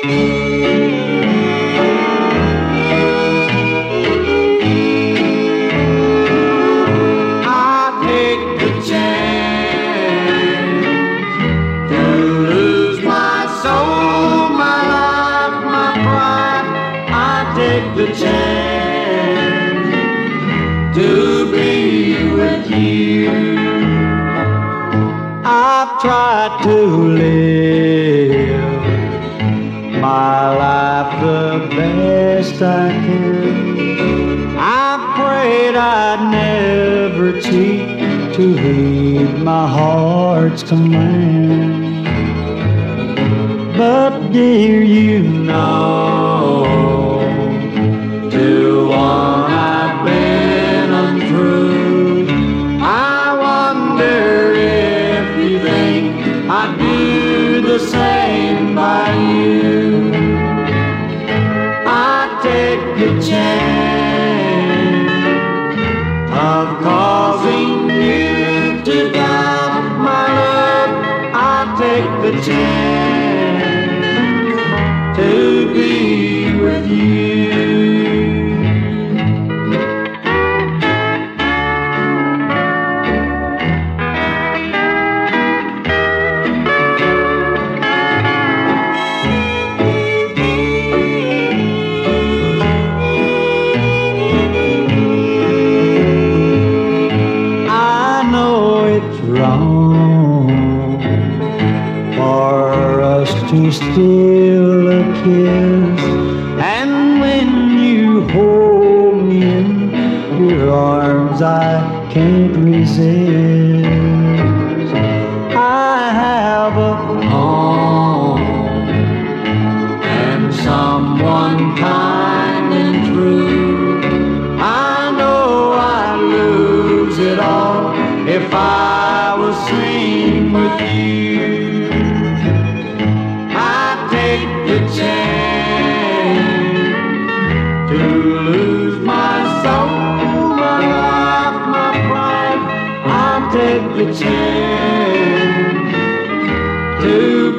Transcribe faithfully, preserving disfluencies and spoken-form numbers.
The chance to be with you. I've tried to live my life the best I can. I prayed I'd never cheat to heed my heart's command. But dear, you know, to one I've been untrue. I wonder if you think I'd do the same by you. I take the chance of causing you to doubt my love. I take the chance to be with you. Wrong for us to steal a kiss, and when you hold me in your arms I can't resist. I have a home and someone kind and true. I know I'd lose it all if I was seen with you. I take the chance to lose my soul, my life, my pride. I take the chance to